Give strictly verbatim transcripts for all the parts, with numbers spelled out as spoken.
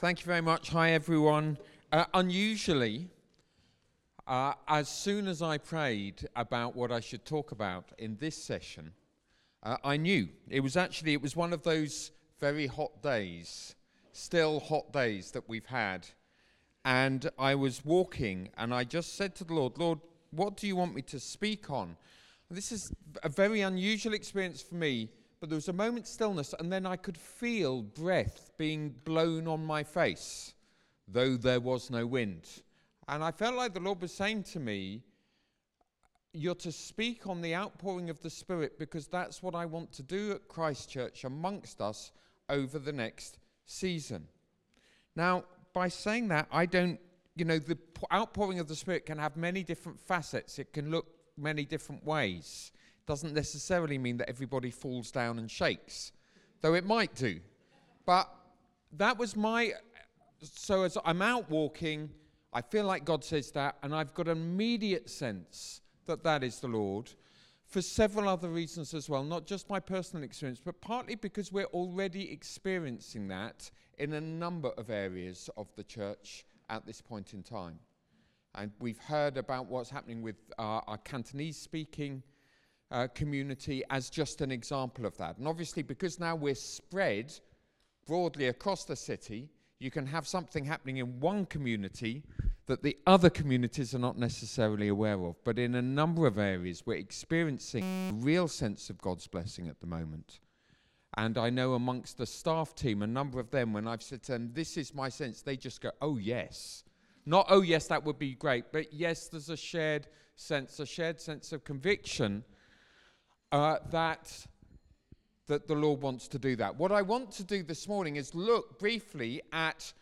Thank you very much. Hi, everyone. Uh, unusually, uh, as soon as I prayed about what I should talk about in this session, uh, I knew. It was actually, it was one of those very hot days, still hot days that we've had. And I was walking, and I just said to the Lord, Lord, what do you want me to speak on? And this is a very unusual experience for me. But there was a moment's stillness, and then I could feel breath being blown on my face, though there was no wind. And I felt like the Lord was saying to me, you're to speak on the outpouring of the Spirit, because that's what I want to do at Christ Church amongst us over the next season. Now, by saying that, I don't, you know, the outpouring of the Spirit can have many different facets. It can look many different ways. Doesn't necessarily mean that everybody falls down and shakes, though it might do. But that was my, so as I'm out walking, I feel like God says that, and I've got an immediate sense that that is the Lord, for several other reasons as well, not just my personal experience, but partly because we're already experiencing that in a number of areas of the church at this point in time. And we've heard about what's happening with uh, our Cantonese speaking Uh, community as just an example of that. And obviously, because now we're spread broadly across the city, you can have something happening in one community that the other communities are not necessarily aware of. But in a number of areas, we're experiencing a real sense of God's blessing at the moment. And I know amongst the staff team, a number of them, when I've said to them, this is my sense, they just go, oh, yes. Not, oh, yes, that would be great. But yes, there's a shared sense, a shared sense of conviction Uh, that, that the Lord wants to do that. What I want to do this morning is look briefly at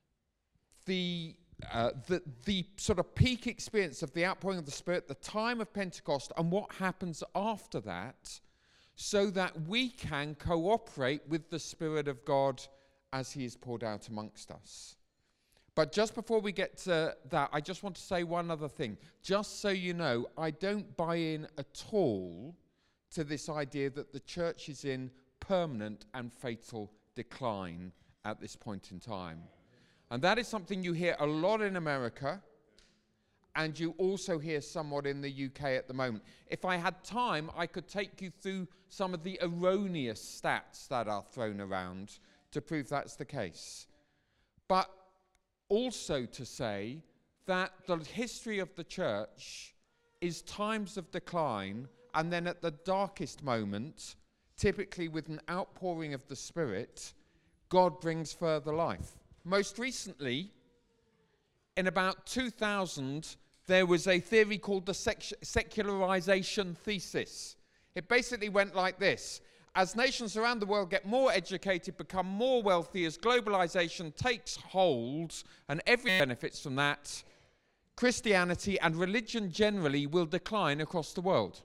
the, uh, the, the sort of peak experience of the outpouring of the Spirit, the time of Pentecost, and what happens after that, so that we can cooperate with the Spirit of God as he is poured out amongst us. But just before we get to that, I just want to say one other thing. Just so you know, I don't buy in at all to this idea that the church is in permanent and fatal decline at this point in time. And that is something you hear a lot in America, and you also hear somewhat in the U K at the moment. If I had time, I could take you through some of the erroneous stats that are thrown around to prove that's the case. But also to say that the history of the church is times of decline, and then at the darkest moment, typically with an outpouring of the Spirit, God brings further life. Most recently, in about two thousand, there was a theory called the sec- secularization thesis. It basically went like this. As nations around the world get more educated, become more wealthy, as globalization takes hold, and everyone benefits from that, Christianity and religion generally will decline across the world.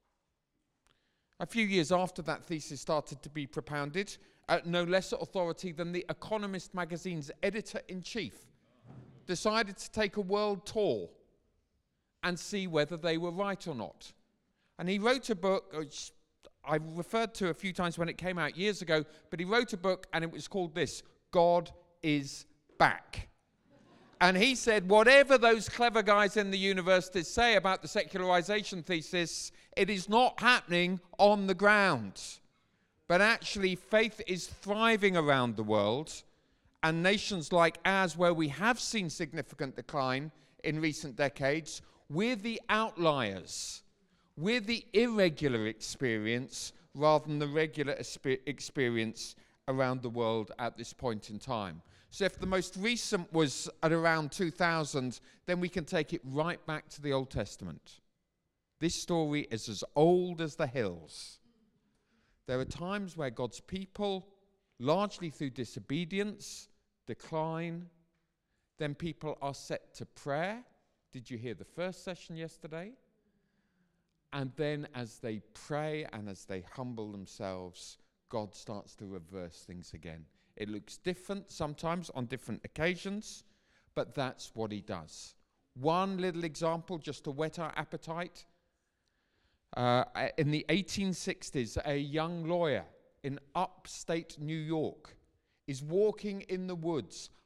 A few years after that thesis started to be propounded, at no lesser authority than The Economist magazine's editor-in-chief decided to take a world tour and see whether they were right or not. And he wrote a book, which I referred to a few times when it came out years ago, but he wrote a book and it was called this, God is Back. And he said, whatever those clever guys in the universities say about the secularization thesis, it is not happening on the ground. But actually, faith is thriving around the world, and nations like ours, where we have seen significant decline in recent decades, we're the outliers. We're the irregular experience rather than the regular experience around the world at this point in time. So if the most recent was at around two thousand, then we can take it right back to the Old Testament. This story is as old as the hills. There are times where God's people, largely through disobedience, decline. Then people are set to prayer. Did you hear the first session yesterday? And then as they pray and as they humble themselves, God starts to reverse things again. It looks different sometimes on different occasions, but that's what he does. One little example, just to whet our appetite. Uh, in the eighteen sixties, a young lawyer in upstate New York is walking in the woods,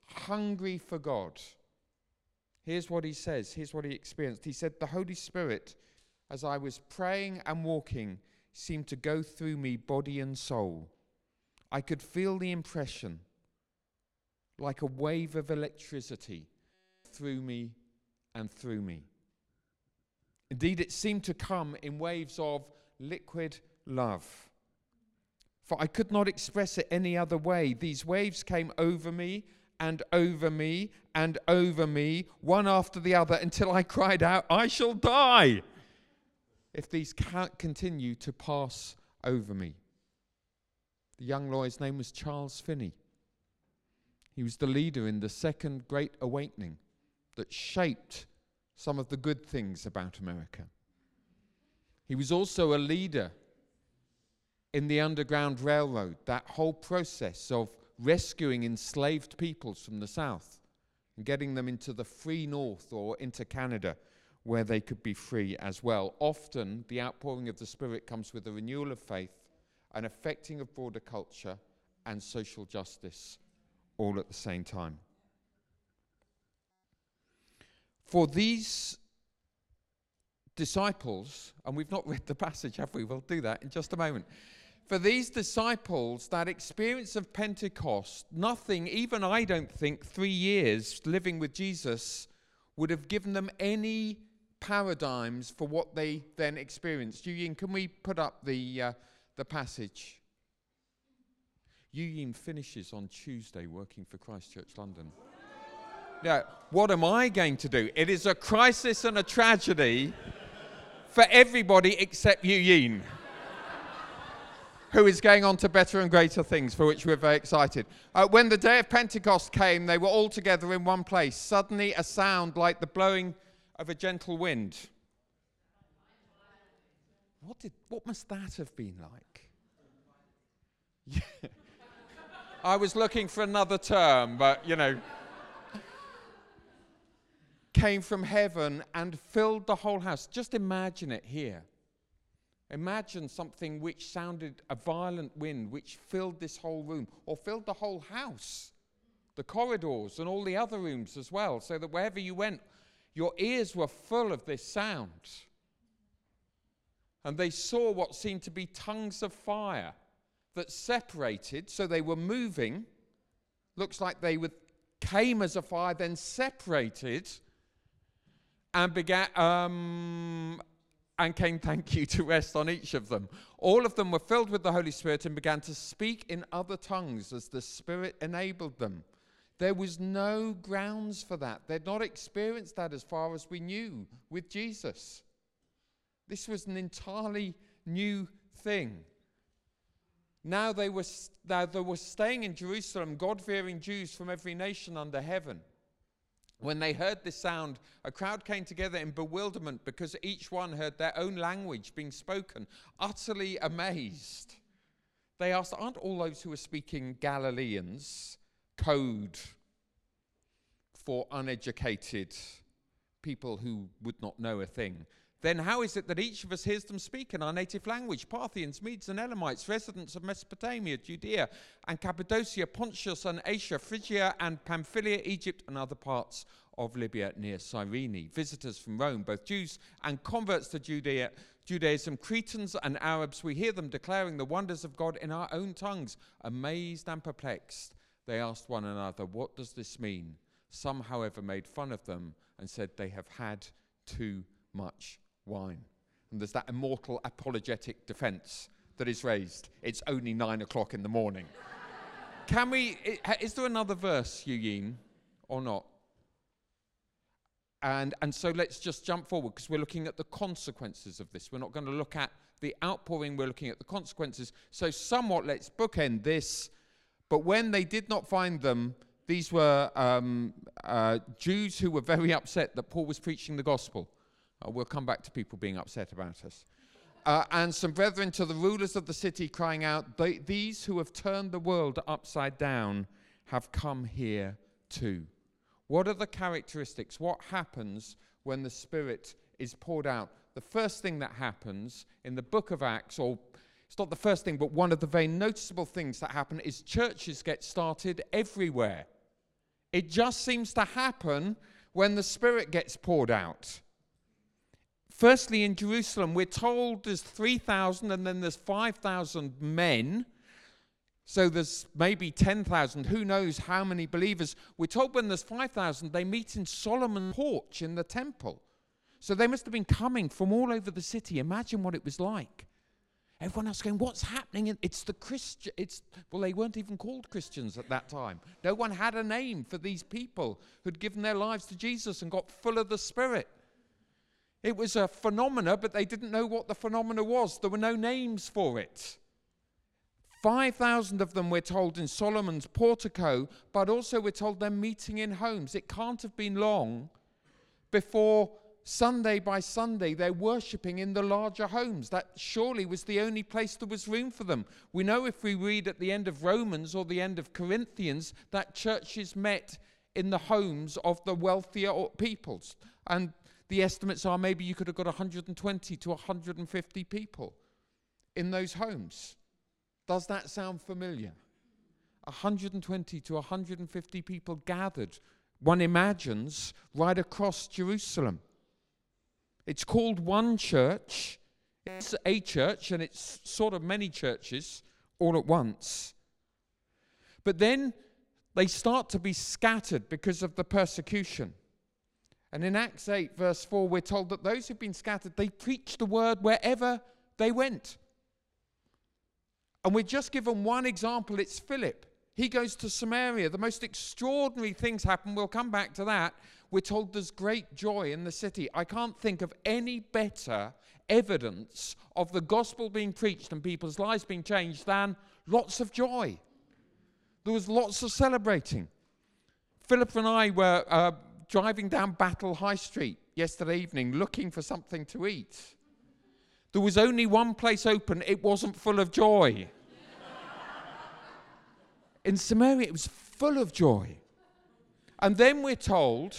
hungry for God. Here's what he says. Here's what he experienced. He said, the Holy Spirit, as I was praying and walking, seemed to go through me, body and soul. I could feel the impression like a wave of electricity through me and through me. Indeed, it seemed to come in waves of liquid love. For I could not express it any other way. These waves came over me and over me and over me, one after the other, until I cried out, I shall die if these can't continue to pass over me. The young lawyer's name was Charles Finney. He was the leader in the Second Great Awakening that shaped some of the good things about America. He was also a leader in the Underground Railroad, that whole process of rescuing enslaved peoples from the South and getting them into the free North or into Canada, where they could be free as well. Often, the outpouring of the Spirit comes with a renewal of faith, an affecting of broader culture, and social justice, all at the same time. For these disciples, and we've not read the passage, have we? We'll do that in just a moment. For these disciples, that experience of Pentecost, nothing, even I don't think, three years living with Jesus would have given them any paradigms for what they then experienced. Yuyin, can we put up the uh, the passage? Yuyin finishes on Tuesday working for Christ Church London. Now, what am I going to do? It is a crisis and a tragedy for everybody except Yuyin, who is going on to better and greater things, for which we're very excited. Uh, when the day of Pentecost came, they were all together in one place. Suddenly a sound like the blowing of a gentle wind. What did? What must that have been like? Yeah. I was looking for another term, but, you know, came from heaven and filled the whole house. Just imagine it here. Imagine something which sounded a violent wind, which filled this whole room, or filled the whole house, the corridors and all the other rooms as well, so that wherever you went, your ears were full of this sound. And they saw what seemed to be tongues of fire that separated, so they were moving. Looks like they would, came as a fire, then separated, and began... Um, and came, thank you, to rest on each of them. All of them were filled with the Holy Spirit and began to speak in other tongues as the Spirit enabled them. There was no grounds for that. They'd not experienced that as far as we knew with Jesus. This was an entirely new thing. Now they were, now they were staying in Jerusalem, God-fearing Jews from every nation under heaven. When they heard this sound, a crowd came together in bewilderment because each one heard their own language being spoken, utterly amazed. They asked, aren't all those who are speaking Galileans? Code for uneducated people who would not know a thing. Then how is it that each of us hears them speak in our native language? Parthians, Medes and Elamites, residents of Mesopotamia, Judea and Cappadocia, Pontus and Asia, Phrygia and Pamphylia, Egypt and other parts of Libya near Cyrene. Visitors from Rome, both Jews and converts to Judea, Judaism, Cretans and Arabs, we hear them declaring the wonders of God in our own tongues. Amazed and perplexed, they asked one another, what does this mean? Some, however, made fun of them and said they have had too much wine. And there's that immortal apologetic defense that is raised. It's only nine o'clock in the morning. Can we, is there another verse, Yuyin, or not? And, and so let's just jump forward, because we're looking at the consequences of this. We're not going to look at the outpouring, we're looking at the consequences. So somewhat let's bookend this. But when they did not find them, these were um, uh, Jews who were very upset that Paul was preaching the gospel. Uh, we'll come back to people being upset about us. Uh, and some brethren to the rulers of the city crying out, these who have turned the world upside down have come here too. What are the characteristics? What happens when the Spirit is poured out? The first thing that happens in the book of Acts, or it's not the first thing, but one of the very noticeable things that happen is churches get started everywhere. It just seems to happen when the Spirit gets poured out. Firstly, in Jerusalem, we're told there's three thousand and then there's five thousand men. So there's maybe ten thousand. Who knows how many believers. We're told when there's five thousand, they meet in Solomon's porch in the temple. So they must have been coming from all over the city. Imagine what it was like. Everyone else going, what's happening? It's the Christian. It's well, they weren't even called Christians at that time. No one had a name for these people who'd given their lives to Jesus and got full of the Spirit. It was a phenomena, but they didn't know what the phenomena was. There were no names for it. five thousand of them, we're told, in Solomon's portico, but also we're told they're meeting in homes. It can't have been long before Sunday by Sunday they're worshipping in the larger homes. That surely was the only place there was room for them. We know if we read at the end of Romans or the end of Corinthians that churches met in the homes of the wealthier peoples. And the estimates are maybe you could have got one hundred twenty to one hundred fifty people in those homes. Does that sound familiar? one hundred twenty to one hundred fifty people gathered, one imagines, right across Jerusalem. It's called one church. It's a church, and it's sort of many churches all at once. But then they start to be scattered because of the persecution. And in Acts eight, verse four, we're told that those who've been scattered, they preach the word wherever they went. And we're just given one example. It's Philip. He goes to Samaria. The most extraordinary things happen. We'll come back to that. We're told there's great joy in the city. I can't think of any better evidence of the gospel being preached and people's lives being changed than lots of joy. There was lots of celebrating. Philip and I were uh, driving down Battle High Street yesterday evening looking for something to eat. There was only one place open. It wasn't full of joy. In Samaria, it was full of joy. And then we're told,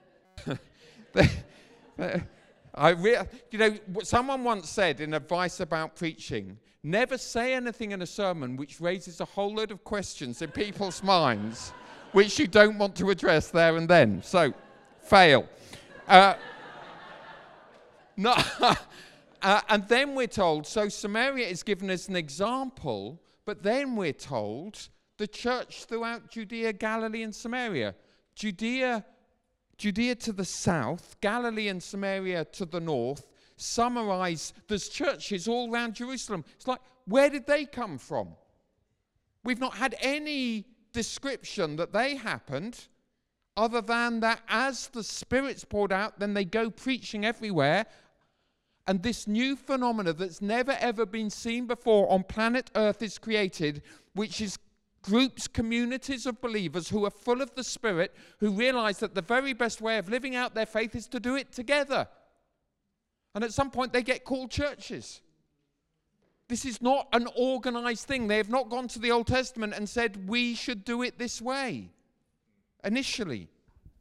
that, I re- you know, someone once said in advice about preaching, never say anything in a sermon which raises a whole load of questions in people's minds, which you don't want to address there and then. So, fail. Uh, no, uh, and then we're told, so Samaria is given as an example, but then we're told the church throughout Judea, Galilee, and Samaria. Judea, Judea to the south, Galilee and Samaria to the north, summarize, there's churches all around Jerusalem. It's like, where did they come from? We've not had any description that they happened, other than that as the Spirit's poured out, then they go preaching everywhere. And this new phenomena that's never ever been seen before on planet Earth is created, which is groups, communities of believers who are full of the Spirit, who realize that the very best way of living out their faith is to do it together. And at some point they get called churches. This is not an organized thing. They have not gone to the Old Testament and said, we should do it this way, initially.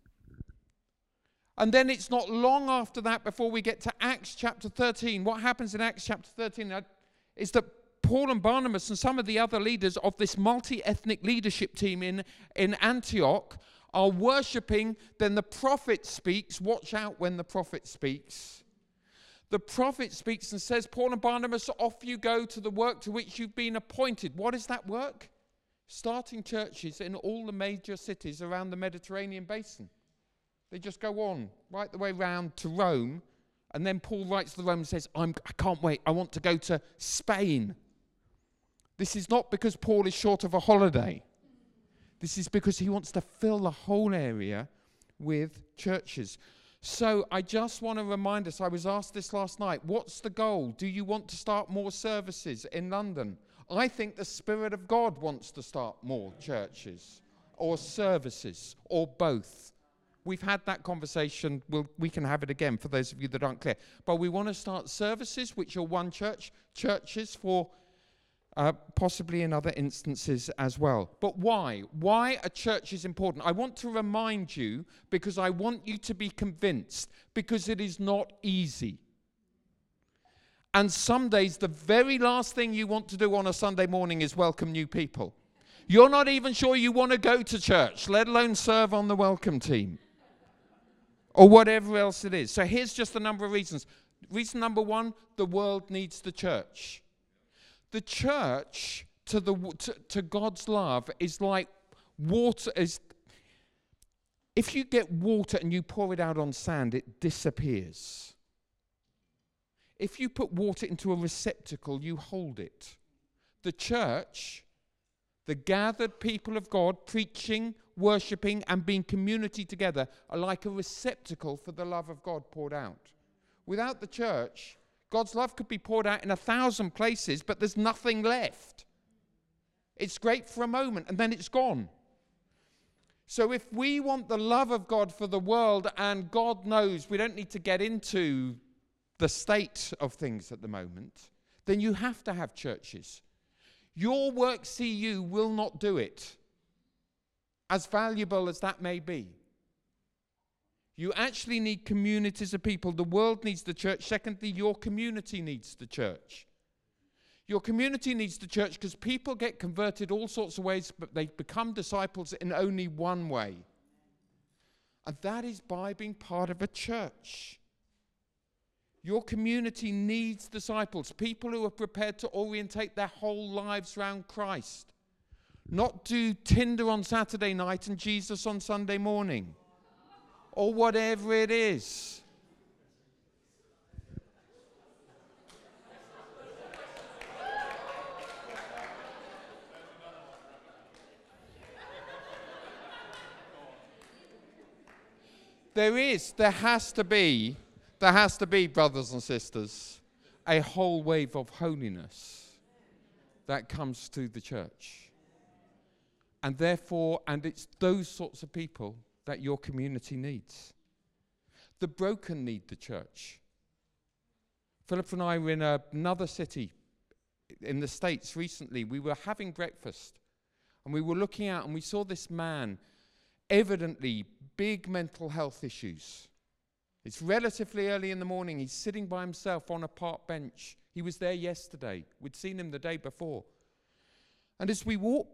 And then it's not long after that before we get to Acts chapter thirteen. What happens in Acts chapter thirteen is that Paul and Barnabas and some of the other leaders of this multi-ethnic leadership team in, in Antioch are worshipping. Then the prophet speaks. Watch out when the prophet speaks. The prophet speaks and says, Paul and Barnabas, off you go to the work to which you've been appointed. What is that work? Starting churches in all the major cities around the Mediterranean basin. They just go on right the way round to Rome. And then Paul writes to the Romans and says, I'm, I can't wait. I want to go to Spain. This is not because Paul is short of a holiday. This is because he wants to fill the whole area with churches. So I just want to remind us, I was asked this last night, what's the goal? Do you want to start more services in London? I think the Spirit of God wants to start more churches or services or both. We've had that conversation. We'll, we can have it again for those of you that aren't clear. But we want to start services, which are one church, churches for uh, possibly in other instances as well. But why? Why a church is important? I want to remind you because I want you to be convinced, because it is not easy. And some days, the very last thing you want to do on a Sunday morning is welcome new people. You're not even sure you want to go to church, let alone serve on the welcome team or whatever else it is. So here's just a number of reasons. Reason number one, the world needs the church. The church to the to, to God's love is like water. Is if you get water and you pour it out on sand, it disappears. If you put water into a receptacle, you hold it. The church, the gathered people of God, preaching, worshipping, and being community together, are like a receptacle for the love of God poured out. Without the church, God's love could be poured out in a thousand places, but there's nothing left. It's great for a moment, and then it's gone. So if we want the love of God for the world, and God knows we don't need to get into the state of things at the moment, then you have to have churches. Your work C U will not do it, as valuable as that may be. You actually need communities of people. The world needs the church. Secondly, your community needs the church. Your community needs the church because people get converted all sorts of ways, but they become disciples in only one way. And that is by being part of a church. Your community needs disciples, people who are prepared to orientate their whole lives around Christ. Not do Tinder on Saturday night and Jesus on Sunday morning, or whatever it is. There is, there has to be, there has to be, brothers and sisters, a whole wave of holiness that comes to the church. And therefore, and it's those sorts of people that your community needs. The broken need the church. Philip and I were in a, another city in the States recently. We were having breakfast, and we were looking out, and we saw this man, evidently big mental health issues. It's relatively early in the morning. He's sitting by himself on a park bench. He was there yesterday. We'd seen him the day before. And as we walked,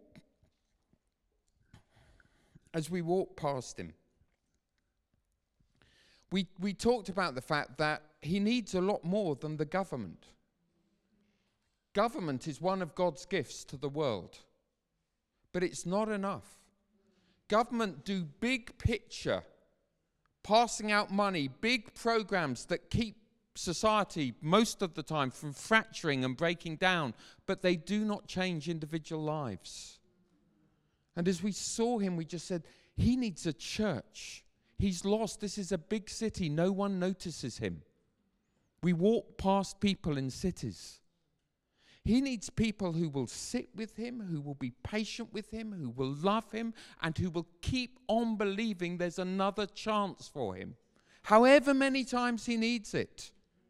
as we walked past him, we we talked about the fact that he needs a lot more than the government. Government is one of God's gifts to the world, but it's not enough. Government do big picture, passing out money, big programs that keep society most of the time from fracturing and breaking down, but they do not change individual lives. And as we saw him, we just said, he needs a church. He's lost. This is a big city. No one notices him. We walk past people in cities. He needs people who will sit with him, who will be patient with him, who will love him, and who will keep on believing there's another chance for him, however many times he needs it.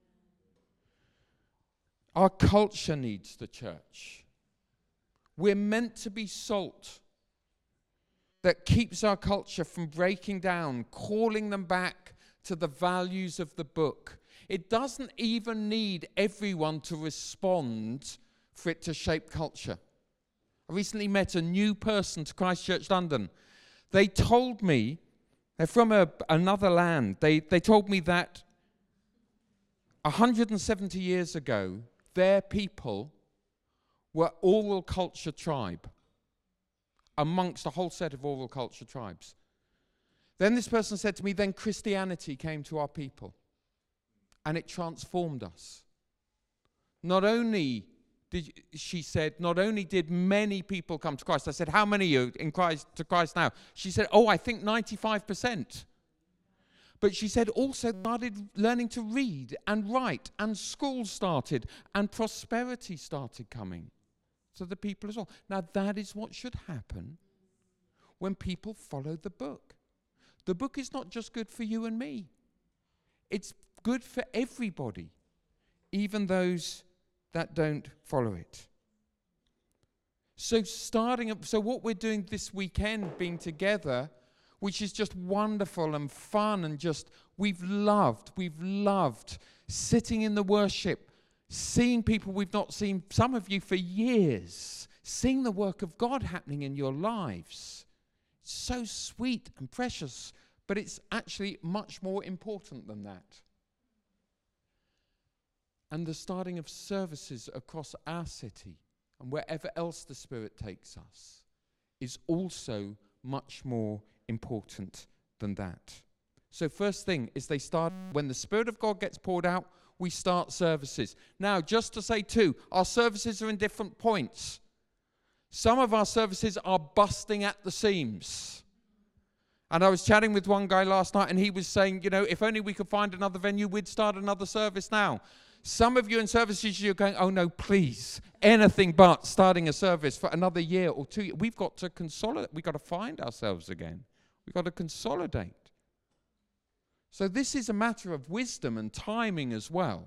Our culture needs the church. We're meant to be salt that keeps our culture from breaking down, calling them back to the values of the book. It doesn't even need everyone to respond for it to shape culture. I recently met a new person to Christchurch, London. They told me, they're from a, another land, they, they told me that one hundred seventy years ago, their people were oral culture tribe, amongst a whole set of oral culture tribes. Then this person said to me, then Christianity came to our people, and it transformed us. Not only did, she said, not only did many people come to Christ. I said, how many are you in Christ to Christ now? She said, oh, I think ninety-five percent. But she said also started learning to read and write, and schools started, and prosperity started coming to the people as well. Now that is what should happen when people follow the book. The book is not just good for you and me. It's good for everybody, even those that don't follow it. So starting up, so what we're doing this weekend, being together, which is just wonderful and fun, and just we've loved, we've loved sitting in the worship, seeing people we've not seen, some of you for years, seeing the work of God happening in your lives. It's so sweet and precious, but it's actually much more important than that. And the starting of services across our city and wherever else the Spirit takes us is also much more important than that. So first thing is they start, when the Spirit of God gets poured out, we start services. Now, just to say too, our services are in different points. Some of our services are busting at the seams. And I was chatting with one guy last night and he was saying, you know, if only we could find another venue, we'd start another service now. Some of you in services, you're going, oh no, please, anything but starting a service for another year or two. We've got to consolidate. We've got to find ourselves again. We've got to consolidate. So this is a matter of wisdom and timing as well.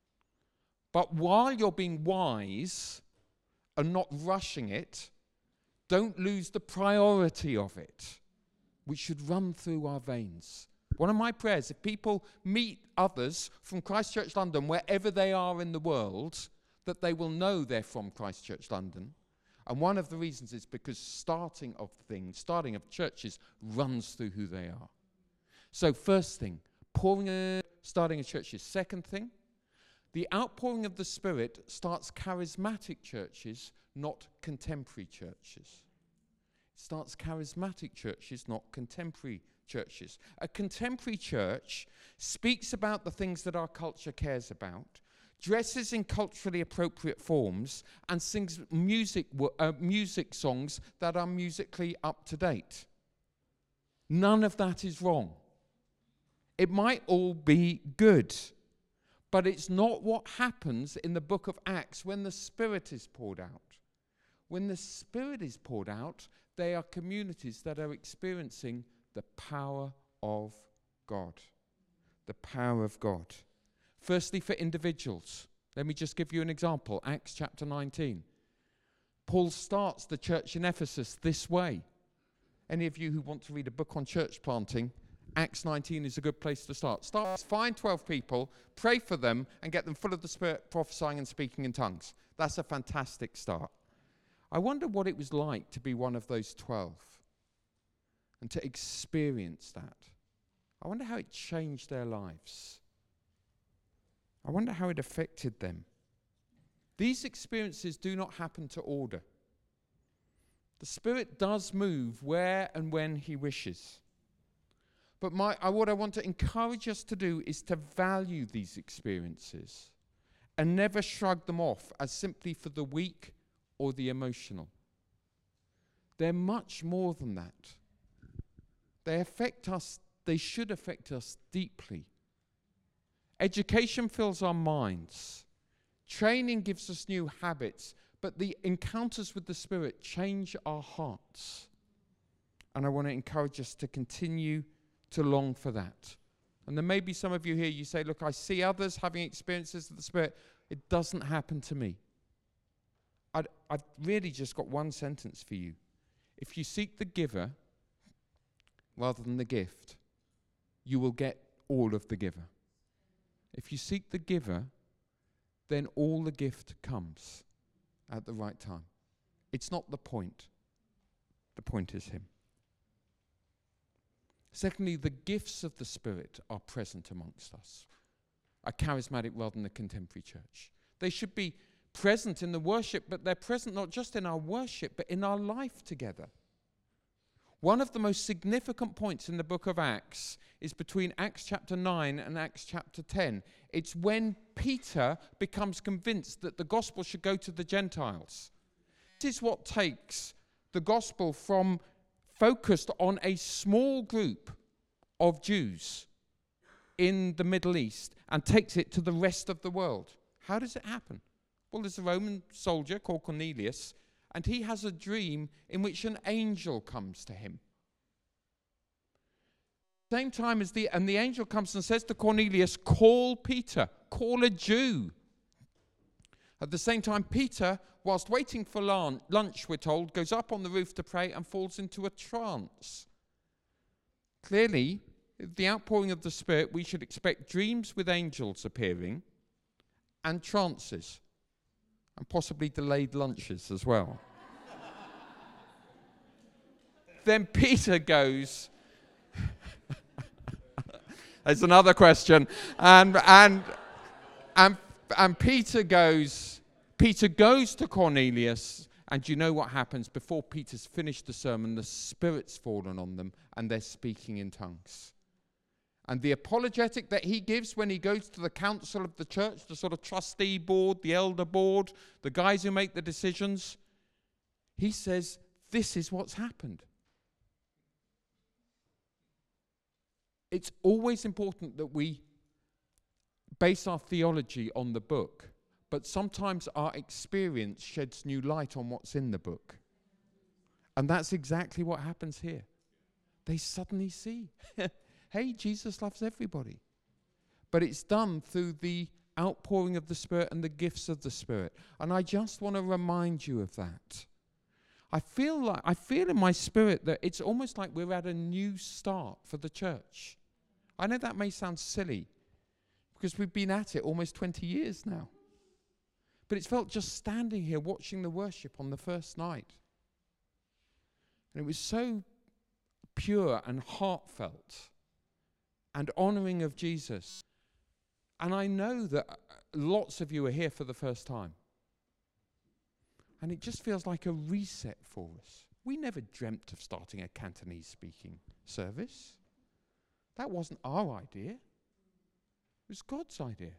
But while you're being wise and not rushing it, don't lose the priority of it, which should run through our veins. One of my prayers, if people meet others from Christchurch London, wherever they are in the world, that they will know they're from Christchurch London. And one of the reasons is because starting of things, starting of churches, runs through who they are. So first thing, pouring a, starting a churches. Second thing, the outpouring of the Spirit starts charismatic churches, not contemporary churches. It starts charismatic churches, not contemporary churches. A contemporary church speaks about the things that our culture cares about, dresses in culturally appropriate forms, and sings music, uh, music songs that are musically up to date. None of that is wrong. It might all be good, but it's not what happens in the book of Acts when the Spirit is poured out. When the Spirit is poured out, they are communities that are experiencing the power of God. The power of God. Firstly, for individuals. Let me just give you an example. Acts chapter nineteen. Paul starts the church in Ephesus this way. Any of you who want to read a book on church planting, Acts nineteen is a good place to start. Start, find twelve people, pray for them, and get them full of the Spirit, prophesying and speaking in tongues. That's a fantastic start. I wonder what it was like to be one of those twelve and to experience that. I wonder how it changed their lives. I wonder how it affected them. These experiences do not happen to order. The Spirit does move where and when He wishes. But my, uh, what I want to encourage us to do is to value these experiences and never shrug them off as simply for the weak or the emotional. They're much more than that. They affect us, they should affect us deeply. Education fills our minds. Training gives us new habits, but the encounters with the Spirit change our hearts. And I want to encourage us to continue to long for that. And there may be some of you here, you say, look, I see others having experiences of the Spirit. It doesn't happen to me. I'd, I've really just got one sentence for you. If you seek the giver rather than the gift, you will get all of the giver. If you seek the giver, then all the gift comes at the right time. It's not the point. The point is Him. Secondly, the gifts of the Spirit are present amongst us. A charismatic rather than a contemporary church. They should be present in the worship, but they're present not just in our worship, but in our life together. One of the most significant points in the book of Acts is between Acts chapter nine and Acts chapter ten. It's when Peter becomes convinced that the gospel should go to the Gentiles. This is what takes the gospel from focused on a small group of Jews in the Middle East and takes it to the rest of the world. How does it happen? Well, there's a Roman soldier called Cornelius, and he has a dream in which an angel comes to him. Same time as the, and the angel comes and says to Cornelius, call Peter, call a Jew. At the same time, Peter, whilst waiting for lunch, we're told, goes up on the roof to pray and falls into a trance. Clearly, the outpouring of the Spirit, we should expect dreams with angels appearing and trances, and possibly delayed lunches as well. then Peter goes, there's another question, and and and and Peter goes, Peter goes to Cornelius, and do you know what happens? Before Peter's finished the sermon, the Spirit's fallen on them, and they're speaking in tongues. And the apologetic that he gives when he goes to the council of the church, the sort of trustee board, the elder board, the guys who make the decisions, he says, this is what's happened. It's always important that we base our theology on the book, but sometimes our experience sheds new light on what's in the book. And that's exactly what happens here. They suddenly see, hey, Jesus loves everybody. But it's done through the outpouring of the Spirit and the gifts of the Spirit. And I just want to remind you of that. I feel like I feel in my spirit that it's almost like we're at a new start for the church. I know that may sound silly because we've been at it almost twenty years now. But it's felt just standing here watching the worship on the first night. And it was so pure and heartfelt and honoring of Jesus. And I know that lots of you are here for the first time. And it just feels like a reset for us. We never dreamt of starting a Cantonese speaking service. That wasn't our idea. It was God's idea.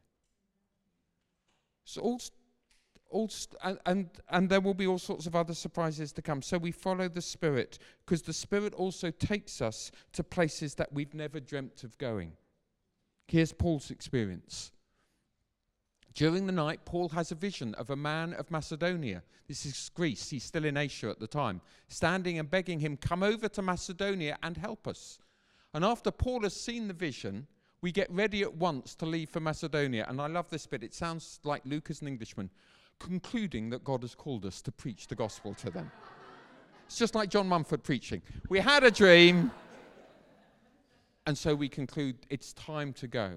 So all, all and, and, and there will be all sorts of other surprises to come. So we follow the Spirit, because the Spirit also takes us to places that we've never dreamt of going. Here's Paul's experience. During the night, Paul has a vision of a man of Macedonia. This is Greece. He's still in Asia at the time. Standing and begging him, come over to Macedonia and help us. And after Paul has seen the vision, we get ready at once to leave for Macedonia. And I love this bit. It sounds like Luke as an Englishman, concluding that God has called us to preach the gospel to them. It's just like John Mumford preaching. We had a dream, and so we conclude it's time to go.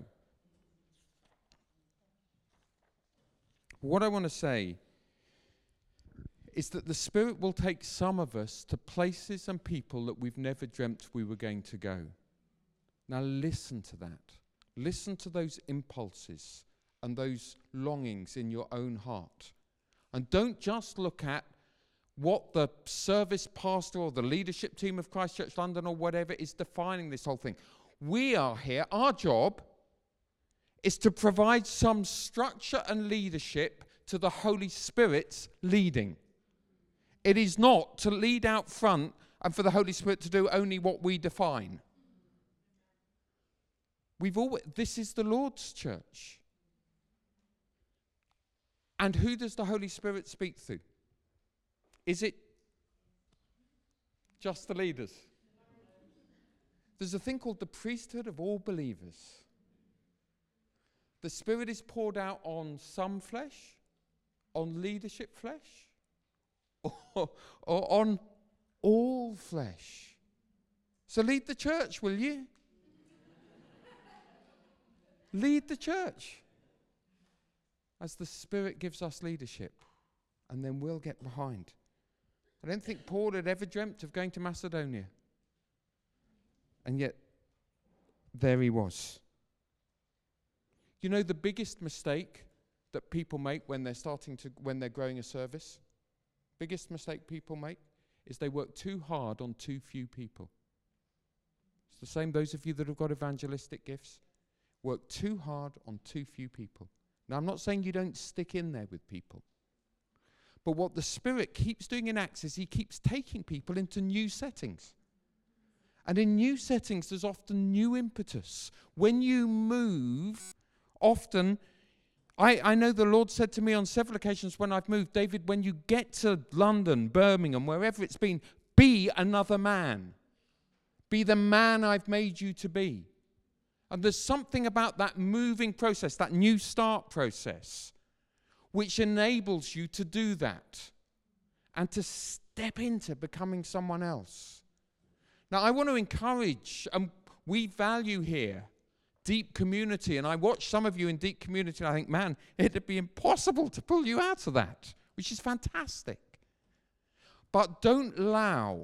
What I want to say is that the Spirit will take some of us to places and people that we've never dreamt we were going to go. Now listen to that. Listen to those impulses and those longings in your own heart. And don't just look at what the service pastor or the leadership team of Christ Church London or whatever is defining this whole thing. We are here, our job is to provide some structure and leadership to the Holy Spirit's leading. It is not to lead out front and for the Holy Spirit to do only what we define. We've always, this is the Lord's church. And who does the Holy Spirit speak through? Is it just the leaders? There's a thing called the priesthood of all believers. The Spirit is poured out on some flesh, on leadership flesh, or, or on all flesh. So lead the church, will you? Lead the church as the Spirit gives us leadership, and then we'll get behind. I don't think Paul had ever dreamt of going to Macedonia. And yet, there he was. You know the biggest mistake that people make when they're starting to, when they're growing a service? Biggest mistake people make is they work too hard on too few people. It's the same, those of you that have got evangelistic gifts, work too hard on too few people. Now, I'm not saying you don't stick in there with people. But what the Spirit keeps doing in Acts is he keeps taking people into new settings. And in new settings, there's often new impetus. When you move, often, I, I know the Lord said to me on several occasions when I've moved, David, when you get to London, Birmingham, wherever it's been, be another man. Be the man I've made you to be. And there's something about that moving process, that new start process, which enables you to do that and to step into becoming someone else. Now, I want to encourage, and um, we value here deep community, and I watch some of you in deep community, and I think, man, it'd be impossible to pull you out of that, which is fantastic. But don't allow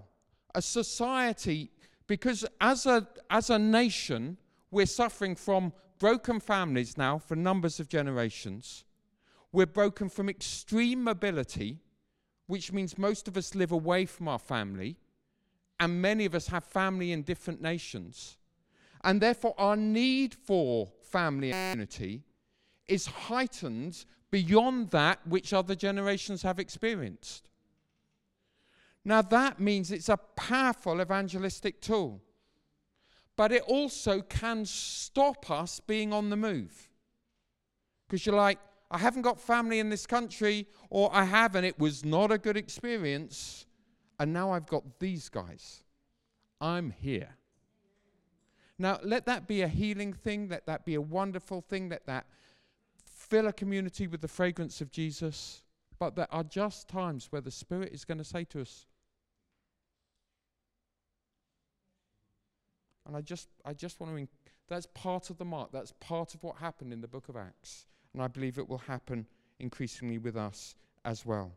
a society, because as a, as a nation, we're suffering from broken families now for numbers of generations. We're broken from extreme mobility, which means most of us live away from our family, and many of us have family in different nations. And therefore, our need for family and unity is heightened beyond that which other generations have experienced. Now, that means it's a powerful evangelistic tool. But it also can stop us being on the move. Because you're like, I haven't got family in this country, or I have, and it was not a good experience, and now I've got these guys. I'm here. Now, let that be a healing thing, let that be a wonderful thing, let that fill a community with the fragrance of Jesus. But there are just times where the Spirit is going to say to us, and I just I just want to, inc- that's part of the mark, that's part of what happened in the book of Acts. And I believe it will happen increasingly with us as well.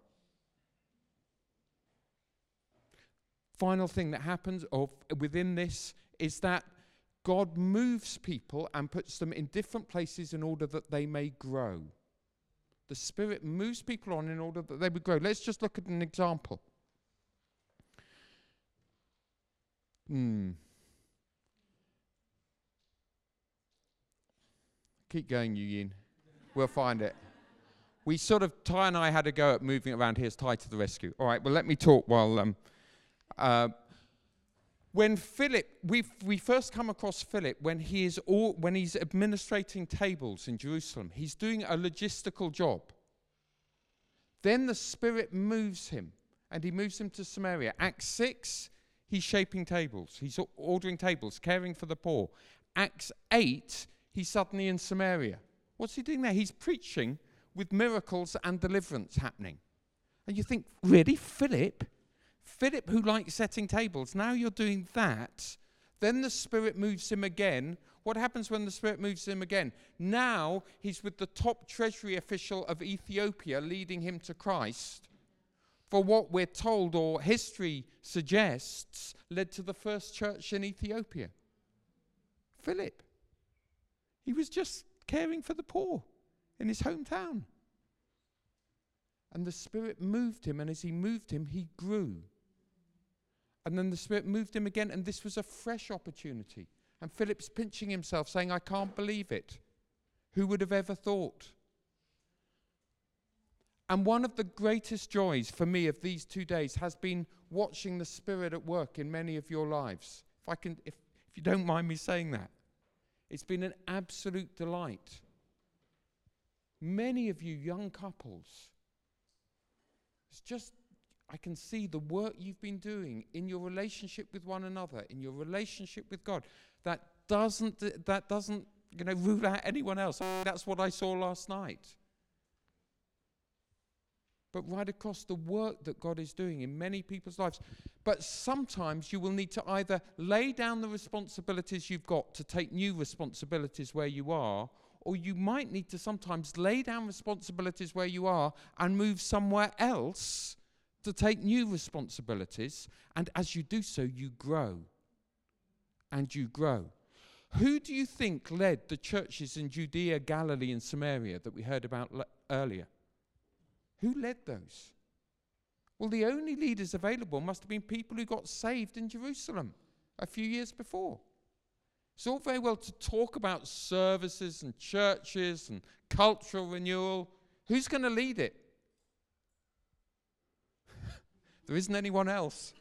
Final thing that happens or within this is that God moves people and puts them in different places in order that they may grow. The Spirit moves people on in order that they would grow. Let's just look at an example. Hmm. Keep going, Yu-Yin. We'll find it. We sort of, Ty and I had a go at moving around. Here's Ty to the rescue. All right, well, let me talk while... Um, uh, when Philip, we we first come across Philip when he is all, when he's administrating tables in Jerusalem. He's doing a logistical job. Then the Spirit moves him, and he moves him to Samaria. Acts six, he's shaping tables. He's ordering tables, caring for the poor. Acts eight, he's suddenly in Samaria. What's he doing there? He's preaching with miracles and deliverance happening. And you think, really, Philip? Philip, who likes setting tables, now you're doing that. Then the Spirit moves him again. What happens when the Spirit moves him again? Now he's with the top treasury official of Ethiopia, leading him to Christ. For what we're told, or history suggests, led to the first church in Ethiopia. Philip. He was just caring for the poor in his hometown. And the Spirit moved him, and as he moved him, he grew. And then the Spirit moved him again, and this was a fresh opportunity. And Philip's pinching himself, saying, I can't believe it. Who would have ever thought? And one of the greatest joys for me of these two days has been watching the Spirit at work in many of your lives. If I can, if, if you don't mind me saying that. It's been an absolute delight. Many of you young couples, it's just, I can see the work you've been doing in your relationship with one another, in your relationship with God. That doesn't, that doesn't, you know, rule out anyone else. That's what I saw last night. But right across the work that God is doing in many people's lives. But sometimes you will need to either lay down the responsibilities you've got to take new responsibilities where you are, or you might need to sometimes lay down responsibilities where you are and move somewhere else to take new responsibilities. And as you do so, you grow. And you grow. Who do you think led the churches in Judea, Galilee, and Samaria that we heard about le- earlier? Who led those? Well, the only leaders available must have been people who got saved in Jerusalem a few years before. It's all very well to talk about services and churches and cultural renewal. Who's going to lead it? There isn't anyone else.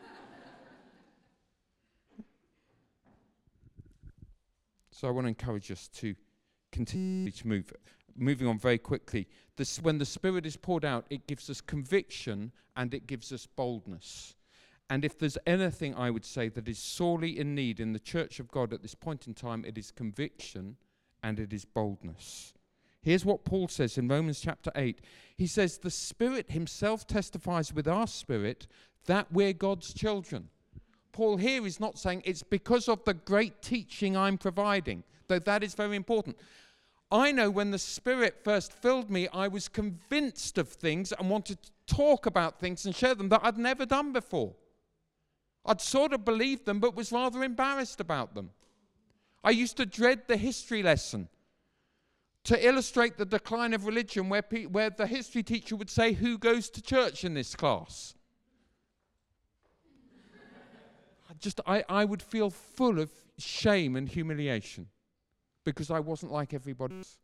So I want to encourage us to continue to move. Moving on very quickly, this, when the Spirit is poured out, it gives us conviction and it gives us boldness. And if there's anything I would say that is sorely in need in the church of God at this point in time, it is conviction and it is boldness. Here's what Paul says in Romans chapter eight. He says, the Spirit himself testifies with our spirit that we're God's children. Paul here is not saying it's because of the great teaching I'm providing, though that is very important. I know when the Spirit first filled me, I was convinced of things and wanted to talk about things and share them that I'd never done before. I'd sort of believed them, but was rather embarrassed about them. I used to dread the history lesson to illustrate the decline of religion, where, pe- where the history teacher would say, "Who goes to church in this class?" I just, I, I would feel full of shame and humiliation because I wasn't like everybody else.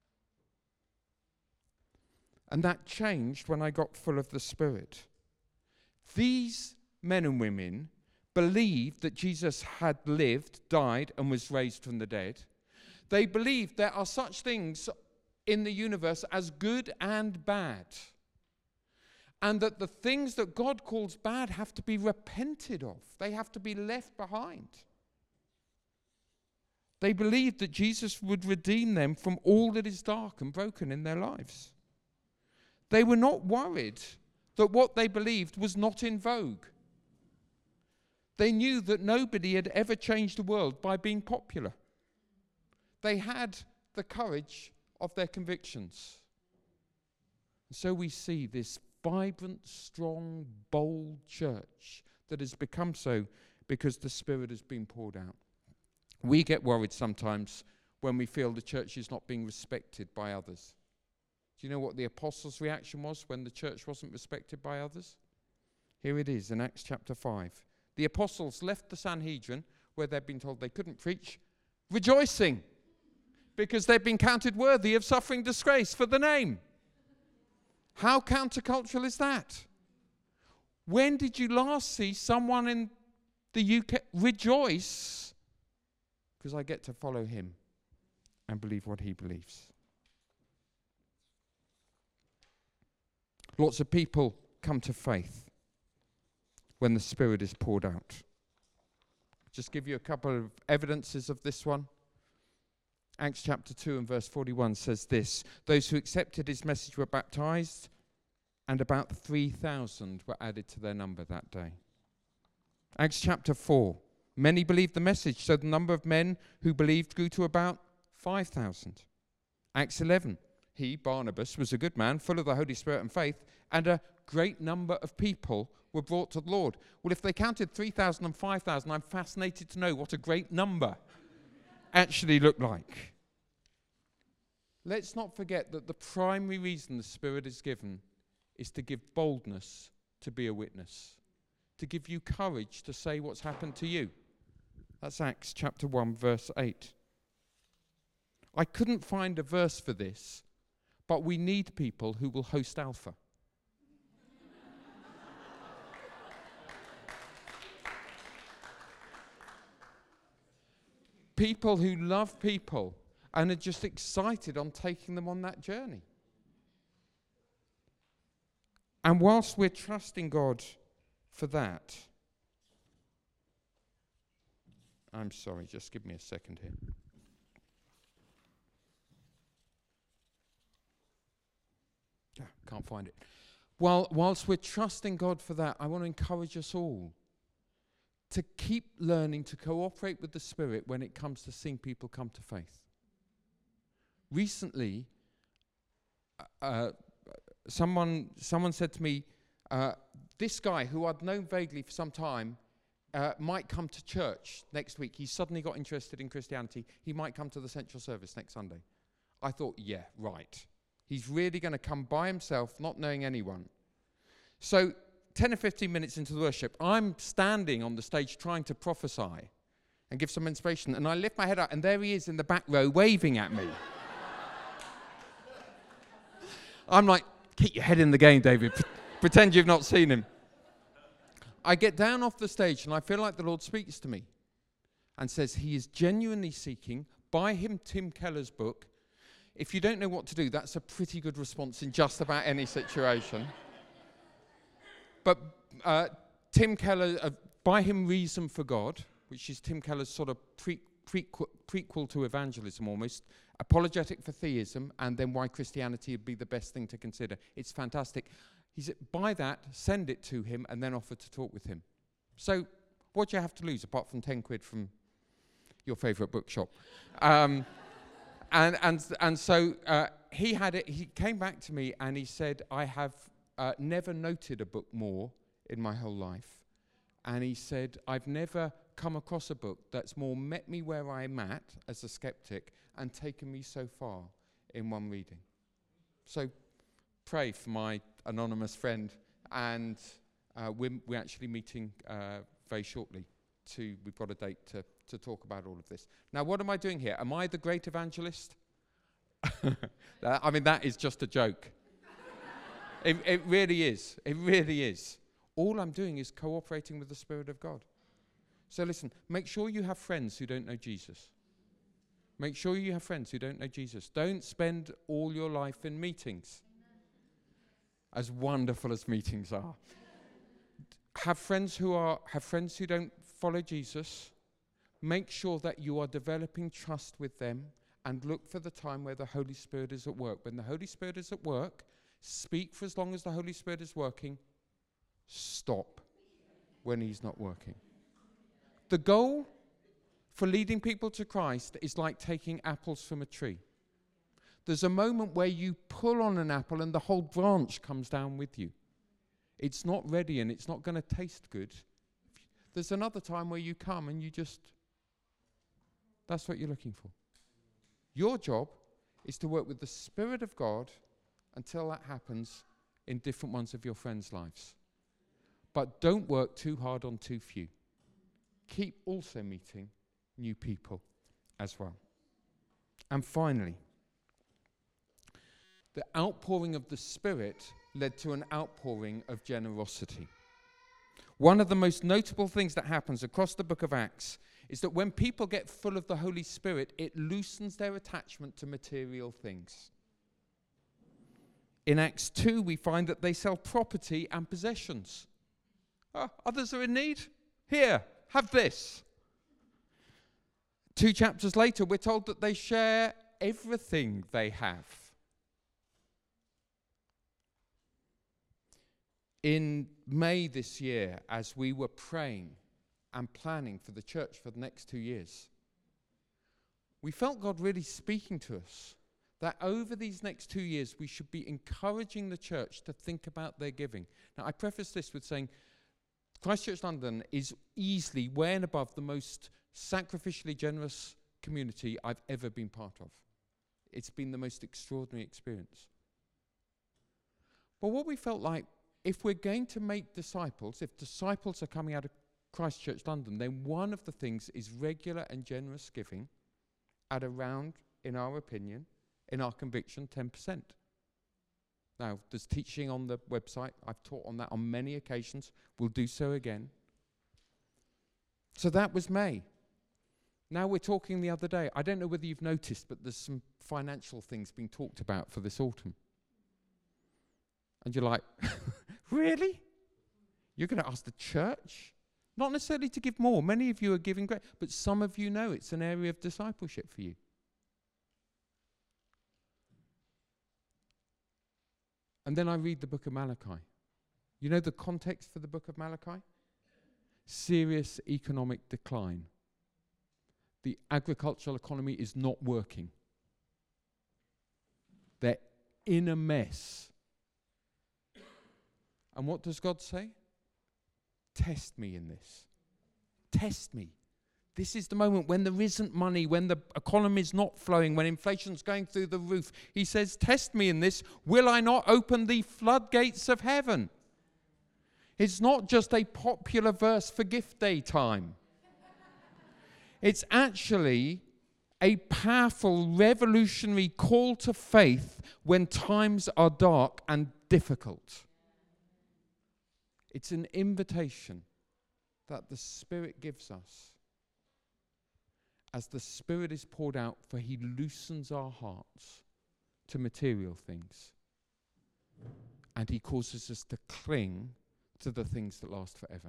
And that changed when I got full of the Spirit. These men and women believed that Jesus had lived, died, and was raised from the dead. They believed there are such things in the universe as good and bad, and that the things that God calls bad have to be repented of. They have to be left behind. They believed that Jesus would redeem them from all that is dark and broken in their lives. They were not worried that what they believed was not in vogue. They knew that nobody had ever changed the world by being popular. They had the courage of their convictions. So we see this vibrant, strong, bold church that has become so because the Spirit has been poured out. We get worried sometimes when we feel the church is not being respected by others. Do you know what the apostles' reaction was when the church wasn't respected by others? Here it is in Acts chapter five. The apostles left the Sanhedrin, where they'd been told they couldn't preach, rejoicing because they'd been counted worthy of suffering disgrace for the name. How countercultural is that? When did you last see someone in the U K rejoice because I get to follow him and believe what he believes? Lots of people come to faith when the Spirit is poured out. Just give you a couple of evidences of this one. Acts chapter two and verse forty-one says this: those who accepted his message were baptized, and about three thousand were added to their number that day. Acts chapter four, many believed the message, so the number of men who believed grew to about five thousand. Acts eleven, he, Barnabas, was a good man, full of the Holy Spirit and faith, and a great number of people were brought to the Lord. Well, if they counted three thousand and five thousand, I'm fascinated to know what a great number actually looked like. Let's not forget that the primary reason the Spirit is given is to give boldness to be a witness, to give you courage to say what's happened to you. That's Acts chapter one, verse eight. I couldn't find a verse for this, but we need people who will host Alpha. People who love people and are just excited on taking them on that journey. And whilst we're trusting God for that, I'm sorry, just give me a second here. Ah, can't find it. Well, whilst we're trusting God for that, I want to encourage us all to keep learning to cooperate with the Spirit when it comes to seeing people come to faith. Recently, uh, someone someone said to me, uh, this guy who I'd known vaguely for some time uh, might come to church next week. He suddenly got interested in Christianity. He might come to the central service next Sunday. I thought, yeah, right. He's really going to come by himself, not knowing anyone. So ten or fifteen minutes into the worship, I'm standing on the stage trying to prophesy and give some inspiration, and I lift my head up, and there he is in the back row waving at me. I'm like, keep your head in the game, David. P- pretend you've not seen him. I get down off the stage, and I feel like the Lord speaks to me and says he is genuinely seeking. Buy him Tim Keller's book. If you don't know what to do, that's a pretty good response in just about any situation. But uh, Tim Keller, uh, buy him Reason for God, which is Tim Keller's sort of pre- prequel, prequel to evangelism almost, apologetic for theism, and then why Christianity would be the best thing to consider. It's fantastic. He said, buy that, send it to him, and then offer to talk with him. So what do you have to lose apart from ten quid from your favourite bookshop? Um, and, and, and so uh, he had it. He came back to me and he said, I have Uh, never noted a book more in my whole life. and he said, I've never come across a book that's more met me where I'm at as a skeptic and taken me so far in one reading. So pray for my anonymous friend, and uh, we're, we're actually meeting uh, very shortly. To, we've got a date to, to talk about all of this. Now, what am I doing here? Am I the great evangelist? that, I mean, that is just a joke. it, it really is. It really is. All I'm doing is cooperating with the Spirit of God. So listen, make sure you have friends who don't know Jesus. Make sure you have friends who don't know Jesus. Don't spend all your life in meetings, as wonderful as meetings are. Have friends who are have friends who don't follow Jesus. Make sure that you are developing trust with them, and look for the time where the Holy Spirit is at work. When the Holy Spirit is at work, speak for as long as the Holy Spirit is working. Stop when he's not working. The goal for leading people to Christ is like taking apples from a tree. There's a moment where you pull on an apple and the whole branch comes down with you. It's not ready and it's not going to taste good. There's another time where you come and you just, that's what you're looking for. Your job is to work with the Spirit of God until that happens in different ones of your friends' lives. But don't work too hard on too few. Keep also meeting new people as well. And finally, the outpouring of the Spirit led to an outpouring of generosity. One of the most notable things that happens across the book of Acts is that when people get full of the Holy Spirit, it loosens their attachment to material things. In Acts two, we find that they sell property and possessions. Oh, others are in need? Here, have this. Two chapters later, we're told that they share everything they have. In May this year, as we were praying and planning for the church for the next two years, we felt God really speaking to us that over these next two years, we should be encouraging the church to think about their giving. Now, I preface this with saying Christchurch London is easily way and above the most sacrificially generous community I've ever been part of. It's been the most extraordinary experience. But what we felt like, if we're going to make disciples, if disciples are coming out of Christchurch London, then one of the things is regular and generous giving at around, in our opinion, in our conviction, ten percent. Now, there's teaching on the website. I've taught on that on many occasions. We'll do so again. So that was May. Now we're talking the other day. I don't know whether you've noticed, but there's some financial things being talked about for this autumn. And you're like, really? You're going to ask the church? Not necessarily to give more. Many of you are giving great, but some of you know it's an area of discipleship for you. And then I read the book of Malachi. You know the context for the book of Malachi? Serious economic decline. The agricultural economy is not working. They're in a mess. And what does God say? Test me in this. Test me. This is the moment when there isn't money, when the economy is not flowing, when inflation's going through the roof. He says, test me in this. Will I not open the floodgates of heaven? It's not just a popular verse for gift day time. It's actually a powerful, revolutionary call to faith when times are dark and difficult. It's an invitation that the Spirit gives us. As the Spirit is poured out, for He loosens our hearts to material things. And He causes us to cling to the things that last forever.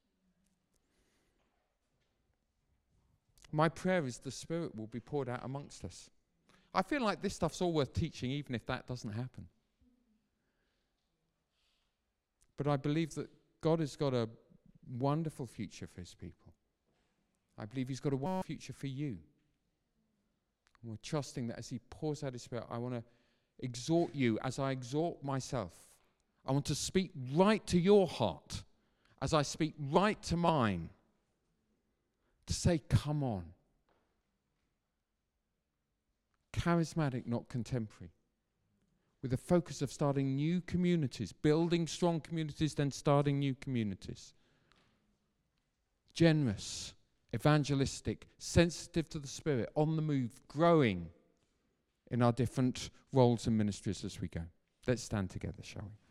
My prayer is the Spirit will be poured out amongst us. I feel like this stuff's all worth teaching, even if that doesn't happen. But I believe that God has got a wonderful future for His people. I believe He's got a wonderful future for you. And we're trusting that as He pours out His Spirit, I want to exhort you as I exhort myself. I want to speak right to your heart as I speak right to mine, to say, come on. Charismatic, not contemporary. With a focus of starting new communities, building strong communities, then starting new communities. Generous, evangelistic, sensitive to the Spirit, on the move, growing in our different roles and ministries as we go. Let's stand together, shall we?